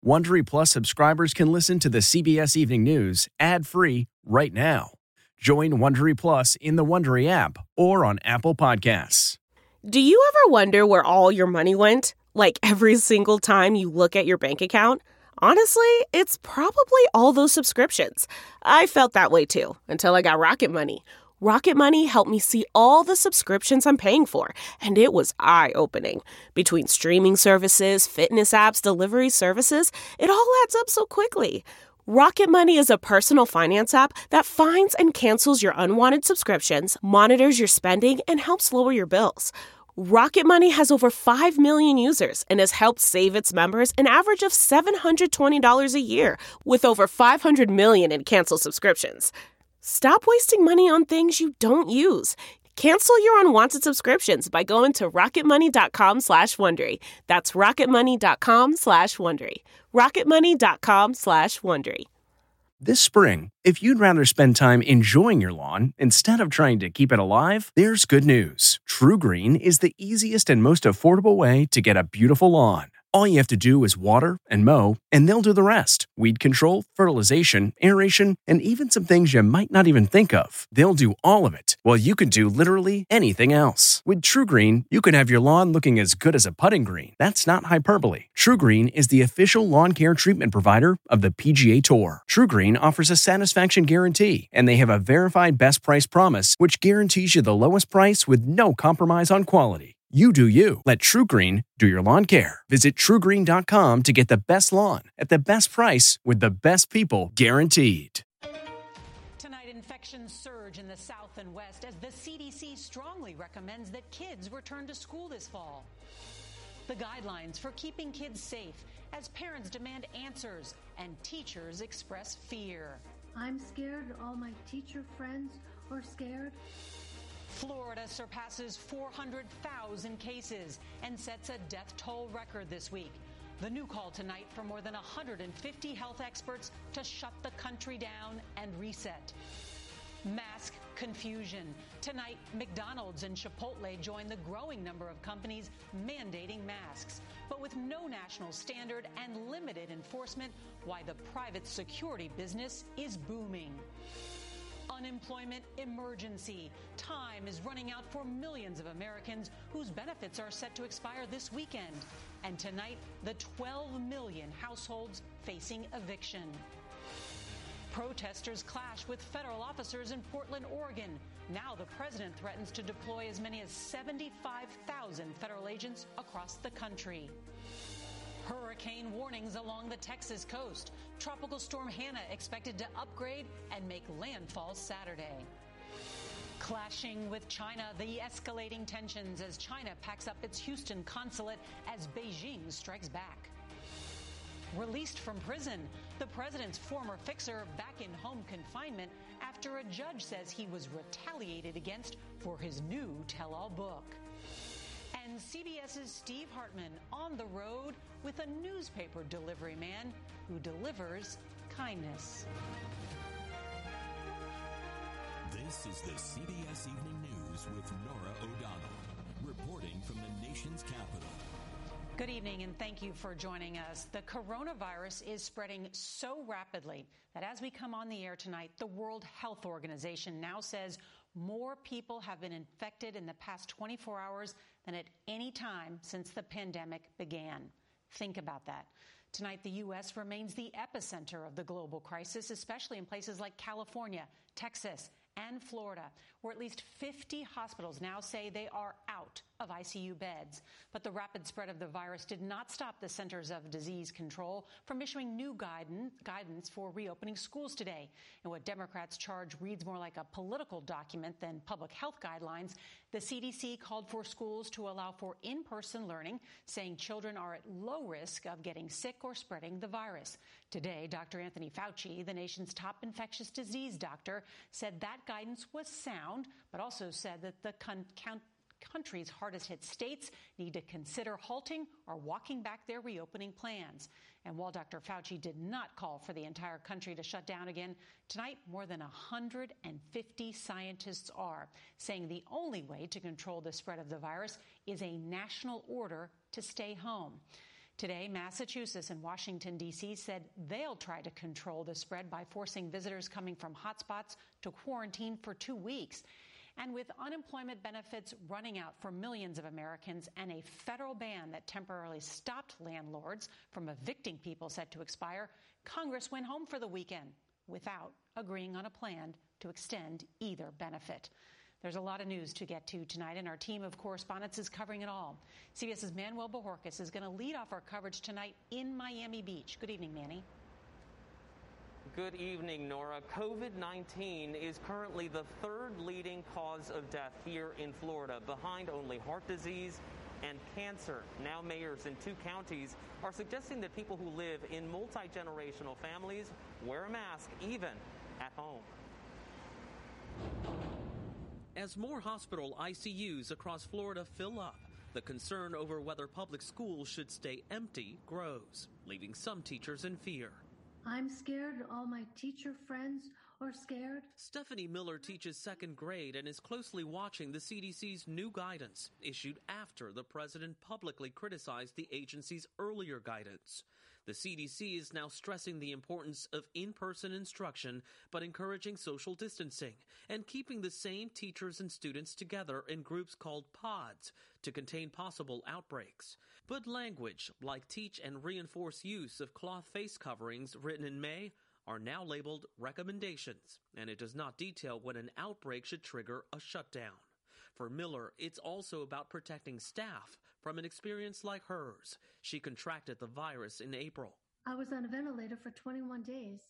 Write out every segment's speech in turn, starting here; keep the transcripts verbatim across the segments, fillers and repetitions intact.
Wondery Plus subscribers can listen to the C B S Evening News ad-free right now. Join Wondery Plus in the Wondery app or on Apple Podcasts. Do you ever wonder where all your money went? Like every single time you look at your bank account? Honestly, it's probably all those subscriptions. I felt that way too, until I got Rocket Money. Rocket Money helped me see all the subscriptions I'm paying for, and it was eye-opening. Between streaming services, fitness apps, delivery services, it all adds up so quickly. Rocket Money is a personal finance app that finds and cancels your unwanted subscriptions, monitors your spending, and helps lower your bills. Rocket Money has over five million users and has helped save its members an average of seven hundred twenty dollars a year, with over five hundred million in canceled subscriptions. Stop wasting money on things you don't use. Cancel your unwanted subscriptions by going to rocketmoney.com slash Wondery. That's rocketmoney.com slash Wondery. rocketmoney.com slash Wondery. This spring, if you'd rather spend time enjoying your lawn instead of trying to keep it alive, there's good news. TruGreen is the easiest and most affordable way to get a beautiful lawn. All you have to do is water and mow, and they'll do the rest. Weed control, fertilization, aeration, and even some things you might not even think of. They'll do all of it, while you can do literally anything else. With TruGreen, you can have your lawn looking as good as a putting green. That's not hyperbole. TruGreen is the official lawn care treatment provider of the P G A Tour. TruGreen offers a satisfaction guarantee, and they have a verified best price promise, which guarantees you the lowest price with no compromise on quality. You do you. Let TruGreen do your lawn care. Visit True Green dot com to get the best lawn at the best price with the best people guaranteed. Tonight, infections surge in the South and West as the C D C strongly recommends that kids return to school this fall. The guidelines for keeping kids safe as parents demand answers and teachers express fear. I'm scared. All my teacher friends are scared. Florida surpasses four hundred thousand cases and sets a death toll record this week. The new call tonight for more than one hundred fifty health experts to shut the country down and reset. Mask confusion. Tonight, McDonald's and Chipotle join the growing number of companies mandating masks, but with no national standard and limited enforcement, why the private security business is booming. Unemployment emergency. Time is running out for millions of Americans whose benefits are set to expire this weekend. And tonight, the twelve million households facing eviction. Protesters clash with federal officers in Portland, Oregon. Now the president threatens to deploy as many as seventy-five thousand federal agents across the country. Hurricane warnings along the Texas coast. Tropical storm Hannah expected to upgrade and make landfall Saturday. Clashing with China, the escalating tensions as China packs up its Houston consulate as Beijing strikes back. Released from prison, the president's former fixer back in home confinement after a judge says he was retaliated against for his new tell-all book. And CBS's Steve Hartman on the road with a newspaper delivery man who delivers kindness. This is the C B S Evening News with Norah O'Donnell, reporting from the nation's capital. Good evening, and thank you for joining us. The coronavirus is spreading so rapidly that as we come on the air tonight, the World Health Organization now says more people have been infected in the past twenty-four hours than at any time since the pandemic began. Think about that. Tonight, the U S remains the epicenter of the global crisis, especially in places like California, Texas, and Florida, where at least fifty hospitals now say they are out of I C U beds. But the rapid spread of the virus did not stop the Centers of Disease Control from issuing new guidance, guidance for reopening schools today. And what Democrats charge reads more like a political document than public health guidelines. The C D C called for schools to allow for in-person learning, saying children are at low risk of getting sick or spreading the virus. Today, Doctor Anthony Fauci, the nation's top infectious disease doctor, said that guidance was sound, but also said that the con- count country's hardest hit states need to consider halting or walking back their reopening plans. And while Doctor Fauci did not call for the entire country to shut down again, tonight more than one hundred fifty scientists are saying the only way to control the spread of the virus is a national order to stay home. Today, Massachusetts and Washington, D C said they'll try to control the spread by forcing visitors coming from hotspots to quarantine for two weeks. And with unemployment benefits running out for millions of Americans and a federal ban that temporarily stopped landlords from evicting people set to expire, Congress went home for the weekend without agreeing on a plan to extend either benefit. There's a lot of news to get to tonight, and our team of correspondents is covering it all. CBS's Manuel Bojorquez is going to lead off our coverage tonight in Miami Beach. Good evening, Manny. Good evening, Nora. COVID nineteen is currently the third leading cause of death here in Florida, behind only heart disease and cancer. Now mayors in two counties are suggesting that people who live in multi-generational families wear a mask even at home. As more hospital I C Us across Florida fill up, the concern over whether public schools should stay empty grows, leaving some teachers in fear. I'm scared. All my teacher friends are scared. Stephanie Miller teaches second grade and is closely watching the C D C's new guidance issued after the president publicly criticized the agency's earlier guidance. The C D C is now stressing the importance of in-person instruction, but encouraging social distancing and keeping the same teachers and students together in groups called pods to contain possible outbreaks. But language like teach and reinforce use of cloth face coverings written in May are now labeled recommendations, and it does not detail when an outbreak should trigger a shutdown. For Miller, it's also about protecting staff from an experience like hers. She contracted the virus in April. I was on a ventilator for twenty-one days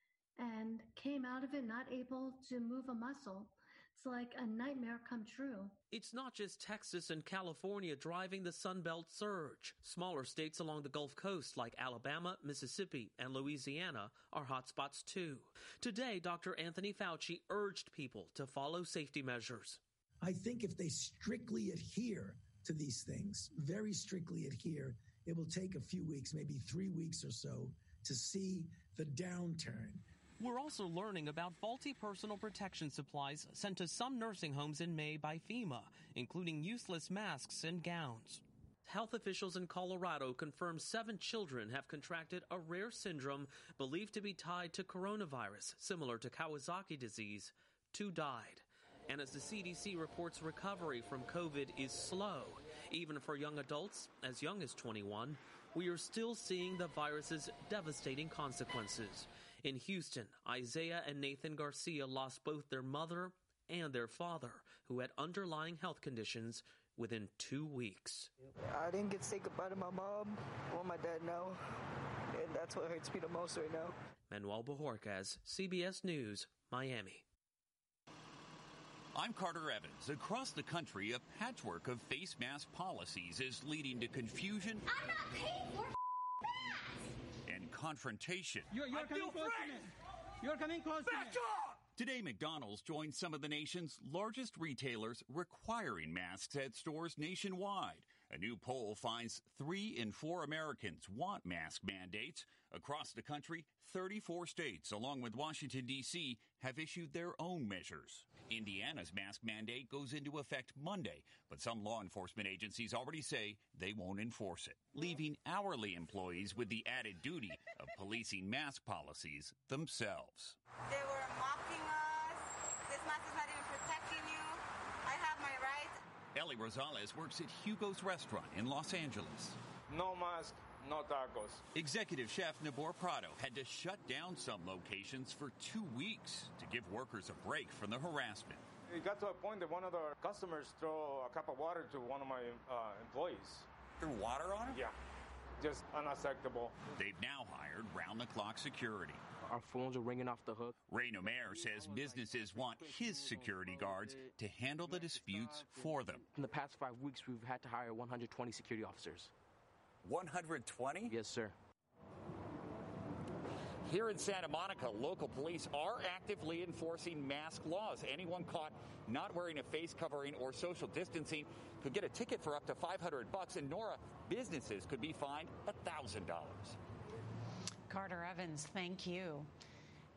and came out of it not able to move a muscle. It's like a nightmare come true. It's not just Texas and California driving the Sunbelt surge. Smaller states along the Gulf Coast like Alabama, Mississippi, and Louisiana are hotspots too. Today, Doctor Anthony Fauci urged people to follow safety measures. I think if they strictly adhere to these things, very strictly adhere, it will take a few weeks, maybe three weeks or so, to see the downturn. We're also learning about faulty personal protection supplies sent to some nursing homes in May by FEMA, including useless masks and gowns. Health officials in Colorado confirmed seven children have contracted a rare syndrome believed to be tied to coronavirus, similar to Kawasaki disease. Two died. And as the C D C reports, recovery from COVID is slow. Even for young adults as young as twenty-one, we are still seeing the virus's devastating consequences. In Houston, Isaiah and Nathan Garcia lost both their mother and their father, who had underlying health conditions, within two weeks. I didn't get to say goodbye to my mom or my dad now, and that's what hurts me the most right now. Manuel Bojorquez, C B S News, Miami. I'm Carter Evans. Across the country, a patchwork of face mask policies is leading to confusion. I'm not paying for masks! And confrontation. You're, you're coming close to me. You're coming close to me. Back up! Today, McDonald's joined some of the nation's largest retailers requiring masks at stores nationwide. A new poll finds three in four Americans want mask mandates. Across the country, thirty-four states, along with Washington, D C, have issued their own measures. Indiana's mask mandate goes into effect Monday, but some law enforcement agencies already say they won't enforce it, leaving hourly employees with the added duty of policing mask policies themselves. They were mocking us. This mask is not even protecting you. I have my rights. Ellie Rosales works at Hugo's Restaurant in Los Angeles. No mask, no tacos. Executive Chef Nabor Prado had to shut down some locations for two weeks to give workers a break from the harassment. It got to a point that one of the customers threw a cup of water to one of my uh, employees. Threw water on him? Yeah. Just unacceptable. They've now hired round-the-clock security. Our phones are ringing off the hook. Ray Nomer says businesses want his security guards to handle the disputes for them. In the past five weeks, we've had to hire one hundred twenty security officers. one hundred twenty? Yes, sir. Here in Santa Monica, local police are actively enforcing mask laws. Anyone caught not wearing a face covering or social distancing could get a ticket for up to five hundred bucks. And Nora, businesses could be fined one thousand dollars. Carter Evans, thank you.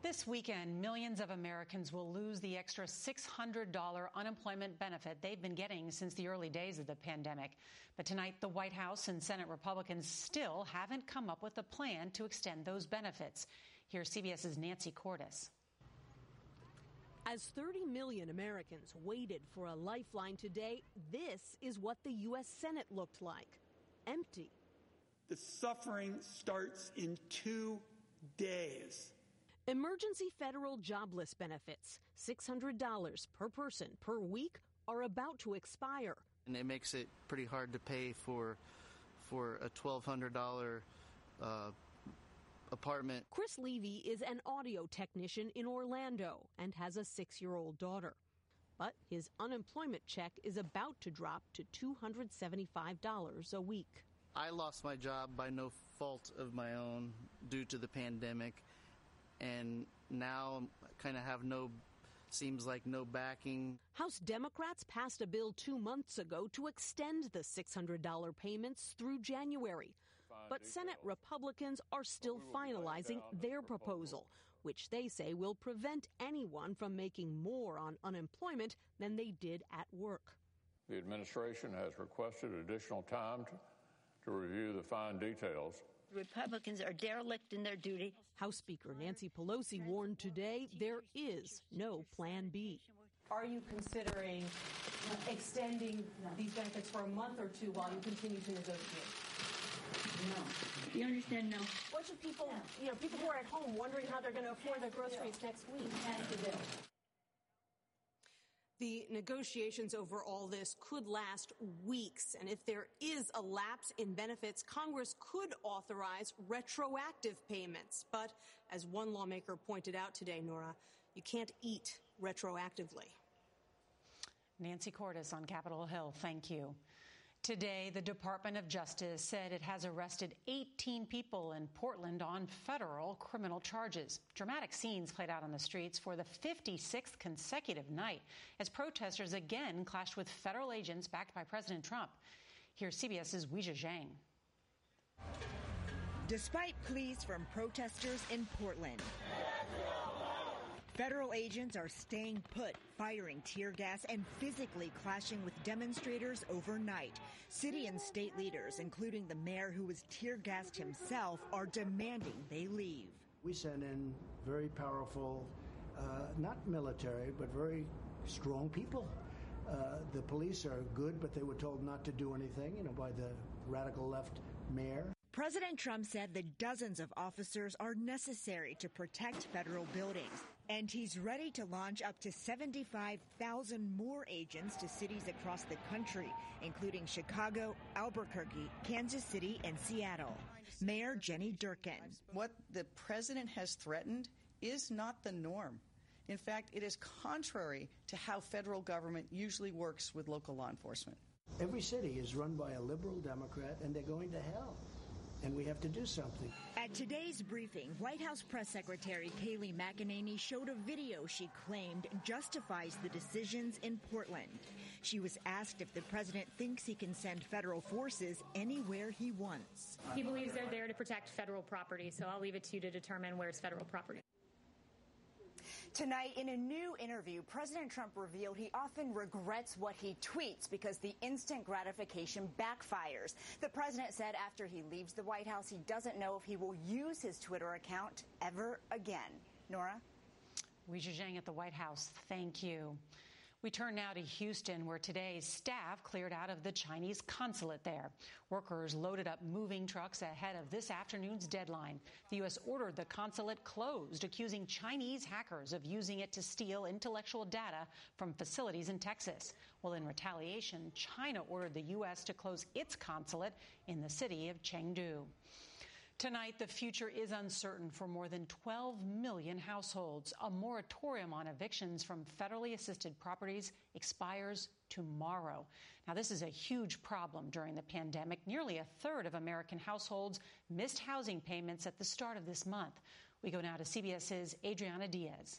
This weekend, millions of Americans will lose the extra six hundred dollars unemployment benefit they've been getting since the early days of the pandemic. But tonight, the White House and Senate Republicans still haven't come up with a plan to extend those benefits. Here's CBS's Nancy Cordes. As thirty million Americans waited for a lifeline today, this is what the U S Senate looked like. Empty. The suffering starts in two days. Emergency federal jobless benefits, six hundred dollars per person per week, are about to expire. And it makes it pretty hard to pay for for a twelve hundred dollars uh, apartment. Chris Levy is an audio technician in Orlando and has a six-year-old daughter. But his unemployment check is about to drop to two hundred seventy-five dollars a week. I lost my job by no fault of my own due to the pandemic. And now I kind of have no, seems like no backing. House Democrats passed a bill two months ago to extend the six hundred dollars payments through January. But Senate Republicans are still finalizing their proposal, which they say will prevent anyone from making more on unemployment than they did at work. The administration has requested additional time to, to review the fine details. Republicans are derelict in their duty. House Speaker Nancy Pelosi warned today there is no plan B. Are you considering extending these benefits for a month or two while you continue to negotiate? No. You understand? No. What should people, you know, people who are at home wondering how they're going to afford their groceries next week? That's the bill. The negotiations over all this could last weeks, and if there is a lapse in benefits, Congress could authorize retroactive payments. But as one lawmaker pointed out today, Nora, you can't eat retroactively. Nancy Cordes on Capitol Hill, thank you. Today, the Department of Justice said it has arrested eighteen people in Portland on federal criminal charges. Dramatic scenes played out on the streets for the fifty-sixth consecutive night as protesters again clashed with federal agents backed by President Trump. Here's CBS's Weijia Zhang. Despite pleas from protesters in Portland, federal agents are staying put, firing tear gas and physically clashing with demonstrators overnight. City and state leaders, including the mayor who was tear gassed himself, are demanding they leave. We sent in very powerful, uh, not military, but very strong people. Uh, the police are good, but they were told not to do anything, you know, by the radical left mayor. President Trump said the dozens of officers are necessary to protect federal buildings, and he's ready to launch up to seventy-five thousand more agents to cities across the country, including Chicago, Albuquerque, Kansas City, and Seattle. Mayor Jenny Durkin. What the president has threatened is not the norm. In fact, it is contrary to how federal government usually works with local law enforcement. Every city is run by a liberal Democrat, and they're going to hell. And we have to do something. At today's briefing, White House Press Secretary Kayleigh McEnany showed a video she claimed justifies the decisions in Portland. She was asked if the president thinks he can send federal forces anywhere he wants. He believes they're there to protect federal property, so I'll leave it to you to determine where's federal property. Tonight, in a new interview, President Trump revealed he often regrets what he tweets because the instant gratification backfires. The president said after he leaves the White House, he doesn't know if he will use his Twitter account ever again. Nora? Weijia Zhang at the White House. Thank you. We turn now to Houston, where today's staff cleared out of the Chinese consulate there. Workers loaded up moving trucks ahead of this afternoon's deadline. The U S ordered the consulate closed, accusing Chinese hackers of using it to steal intellectual data from facilities in Texas. Well, in retaliation, China ordered the U S to close its consulate in the city of Chengdu. Tonight, the future is uncertain for more than twelve million households. A moratorium on evictions from federally assisted properties expires tomorrow. Now, this is a huge problem during the pandemic. Nearly a third of American households missed housing payments at the start of this month. We go now to CBS's Adriana Diaz.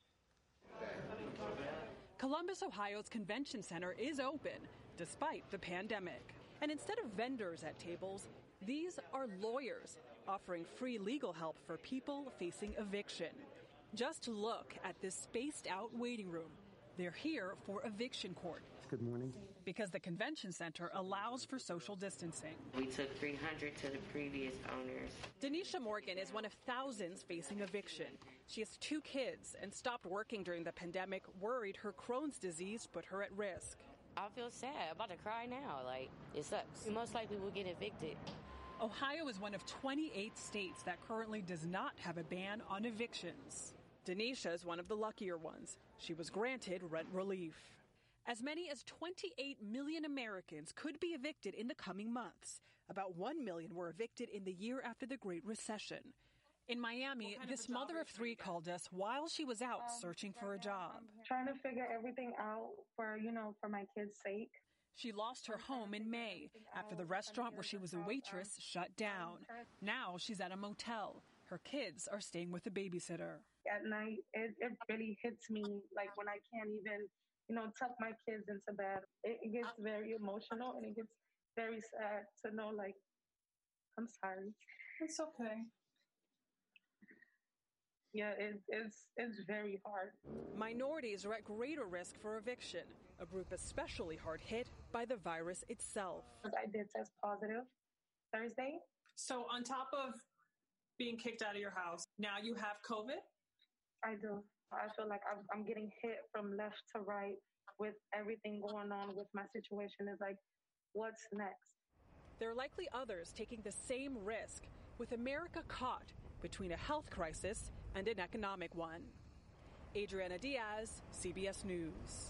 Columbus, Ohio's convention center is open despite the pandemic. And instead of vendors at tables, these are lawyers offering free legal help for people facing eviction. Just look at this spaced-out waiting room. They're here for eviction court. Good morning. Because the convention center allows for social distancing. We took three hundred to the previous owners. Denisha Morgan is one of thousands facing eviction. She has two kids and stopped working during the pandemic, worried her Crohn's disease put her at risk. I feel sad. I'm about to cry now. Like, it sucks. We most likely will get evicted. Ohio is one of twenty-eight states that currently does not have a ban on evictions. Denisha is one of the luckier ones. She was granted rent relief. As many as twenty-eight million Americans could be evicted in the coming months. About one million were evicted in the year after the Great Recession. In Miami, this mother of three called us while she was out searching for a job. Trying to figure everything out for, you know, for my kids' sake. She lost her home in May after the restaurant where she was a waitress shut down. Now she's at a motel. Her kids are staying with a babysitter. At night, it, it really hits me, like when I can't even, you know, tuck my kids into bed. It, it gets very emotional and it gets very sad to know, like, I'm sorry. It's okay. Yeah, it, it's it's very hard. Minorities are at greater risk for eviction, a group especially hard hit by the virus itself. I did test positive Thursday. So on top of being kicked out of your house, now you have COVID? I do. I feel like I'm, I'm getting hit from left to right with everything going on with my situation. It's like, what's next? There are likely others taking the same risk, with America caught between a health crisis and an economic one. Adriana Diaz, C B S News.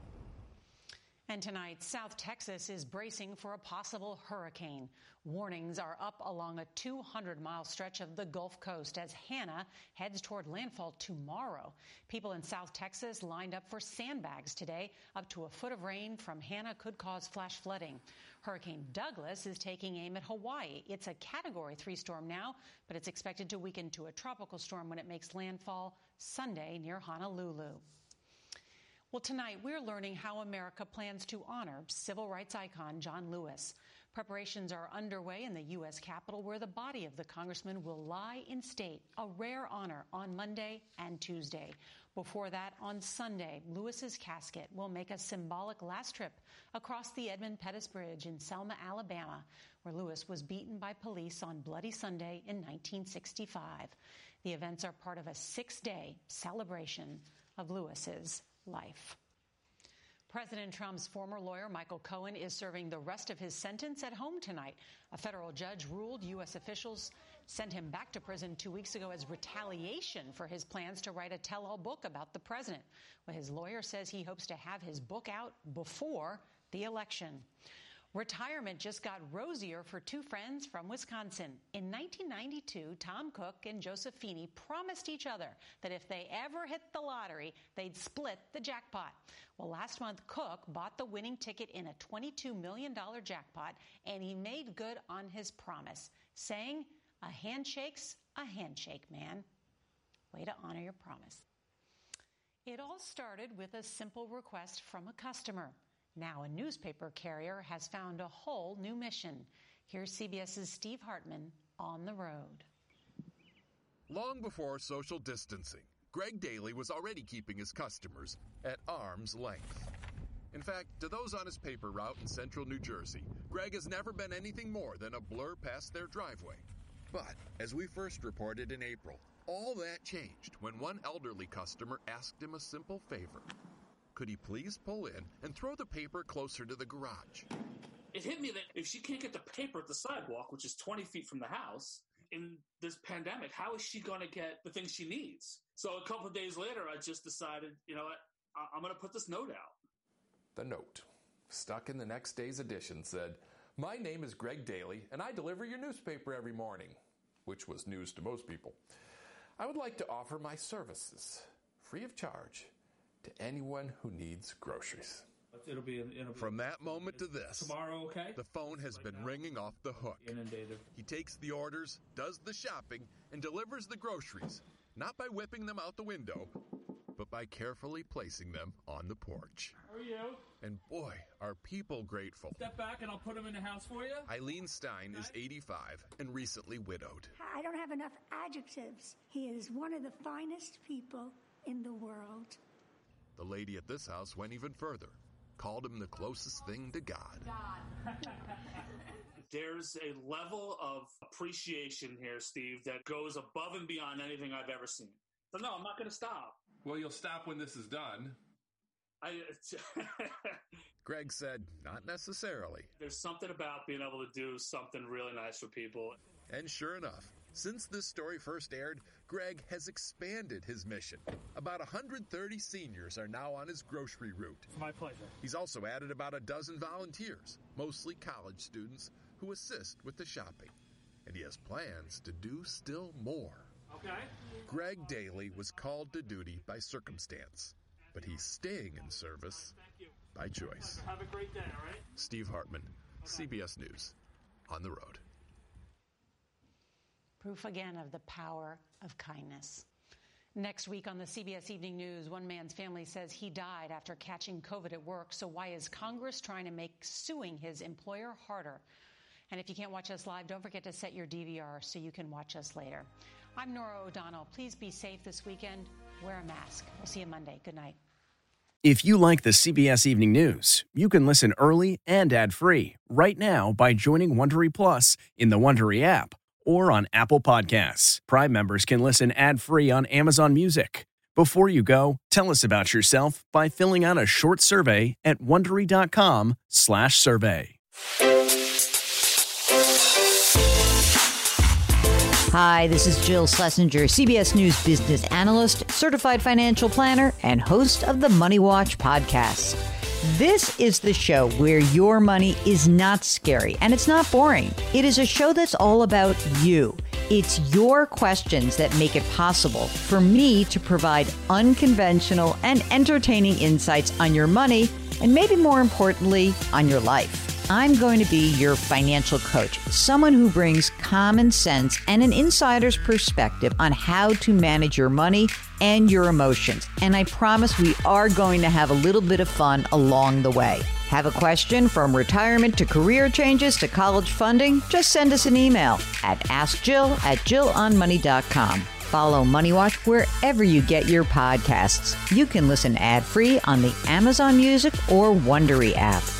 And tonight, South Texas is bracing for a possible hurricane. Warnings are up along a two hundred mile stretch of the Gulf Coast as Hannah heads toward landfall tomorrow. People in South Texas lined up for sandbags today. Up to a foot of rain from Hannah could cause flash flooding. Hurricane Douglas is taking aim at Hawaii. It's a Category three storm now, but it's expected to weaken to a tropical storm when it makes landfall Sunday near Honolulu. Well, tonight we're learning how America plans to honor civil rights icon John Lewis. Preparations are underway in the U S Capitol, where the body of the congressman will lie in state, a rare honor, on Monday and Tuesday. Before that, on Sunday, Lewis's casket will make a symbolic last trip across the Edmund Pettus Bridge in Selma, Alabama, where Lewis was beaten by police on Bloody Sunday in nineteen sixty-five. The events are part of a six-day celebration of Lewis's life. President Trump's former lawyer, Michael Cohen, is serving the rest of his sentence at home tonight. A federal judge ruled U S officials sent him back to prison two weeks ago as retaliation for his plans to write a tell-all book about the president. Well, his lawyer says he hopes to have his book out before the election. Retirement just got rosier for two friends from Wisconsin. In nineteen ninety-two, Tom Cook and Joseph Feeney promised each other that if they ever hit the lottery, they'd split the jackpot. Well, last month, Cook bought the winning ticket in a twenty-two million dollars jackpot, and he made good on his promise, saying, "A handshake's a handshake, man." Way to honor your promise. It all started with a simple request from a customer. Now a newspaper carrier has found a whole new mission. Here's CBS's Steve Hartman on the road. Long before social distancing, Greg Daly was already keeping his customers at arm's length. In fact, to those on his paper route in central New Jersey, Greg has never been anything more than a blur past their driveway. But, as we first reported in April, all that changed when one elderly customer asked him a simple favor. Could he please pull in and throw the paper closer to the garage? It hit me that if she can't get the paper at the sidewalk, which is twenty feet from the house, in this pandemic, how is she going to get the things she needs? So a couple of days later, I just decided, you know what, I'm going to put this note out. The note, stuck in the next day's edition, said, "My name is Greg Daly, and I deliver your newspaper every morning," which was news to most people. "I would like to offer my services, free of charge, to anyone who needs groceries." It'll be, in, it'll be From that moment to this, tomorrow, okay? The phone has been ringing off the hook. Inundated. He takes the orders, does the shopping, and delivers the groceries, not by whipping them out the window, but by carefully placing them on the porch. How are you? And boy, are people grateful. Step back and I'll put them in the house for you. Eileen Stein is eighty-five and recently widowed. I don't have enough adjectives. He is one of the finest people in the world. The lady at this house went even further, called him the closest thing to God. God. There's a level of appreciation here, Steve, that goes above and beyond anything I've ever seen. But no, I'm not going to stop. Well, you'll stop when this is done. I, Greg said, not necessarily. There's something about being able to do something really nice for people. And sure enough, since this story first aired, Greg has expanded his mission. About one hundred thirty seniors are now on his grocery route. It's my pleasure. He's also added about a dozen volunteers, mostly college students, who assist with the shopping. And he has plans to do still more. Okay. Greg Daly was called to duty by circumstance, but he's staying in service by choice. Have a great day, all right? Steve Hartman, C B S News, on the road. Proof again of the power of kindness. Next week on the C B S Evening News, one man's family says he died after catching COVID at work. So why is Congress trying to make suing his employer harder? And if you can't watch us live, don't forget to set your D V R so you can watch us later. I'm Norah O'Donnell. Please be safe this weekend. Wear a mask. We'll see you Monday. Good night. If you like the C B S Evening News, you can listen early and ad-free right now by joining Wondery Plus in the Wondery app or on Apple Podcasts. Prime members can listen ad-free on Amazon Music. Before you go, tell us about yourself by filling out a short survey at Wondery.com slash survey. Hi, this is Jill Schlesinger, C B S News business analyst, certified financial planner, and host of the Money Watch podcast. This is the show where your money is not scary and it's not boring. It is a show that's all about you. It's your questions that make it possible for me to provide unconventional and entertaining insights on your money and maybe more importantly, on your life. I'm going to be your financial coach, someone who brings common sense and an insider's perspective on how to manage your money and your emotions. And I promise we are going to have a little bit of fun along the way. Have a question from retirement to career changes to college funding? Just send us an email at askjill at jill on money dot com. Follow Money Watch wherever you get your podcasts. You can listen ad-free on the Amazon Music or Wondery app.